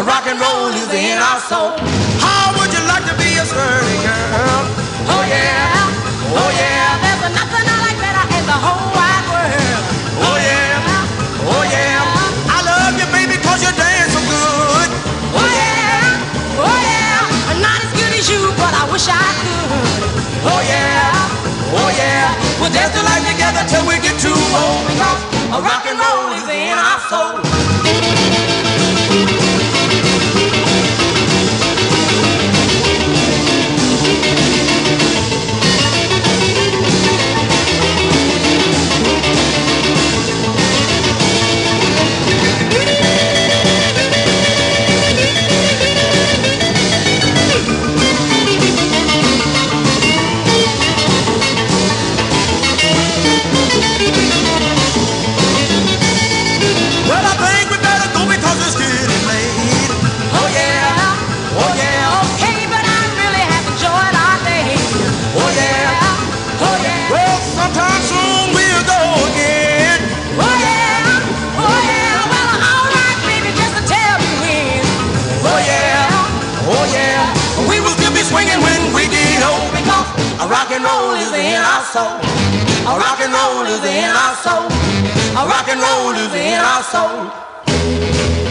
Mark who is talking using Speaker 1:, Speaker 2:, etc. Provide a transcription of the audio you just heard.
Speaker 1: A rock and roll is in our soul. How would you like to be a Shirley girl? Oh yeah, oh yeah. There's nothing I like better in the whole wide world. Oh yeah, oh yeah. I love you, baby, 'cause you dance so good. Oh yeah, oh yeah. Not as good as you, but I wish I could. Oh yeah, oh yeah. We'll dance the life together till we get too old, because a rock and roll is in our soul. Well, I think we better go because it's getting late. Oh yeah, oh yeah. Okay, but I really have enjoyed our day. Oh yeah, oh yeah. Well, sometime soon we'll go again. Oh yeah, oh yeah. Well, all right, baby, just to tell me when. Oh yeah, oh yeah. We will still be swinging when we get old, because a rock and roll is in our soul. A rock and roll is in our soul. A rock and roll is in our soul.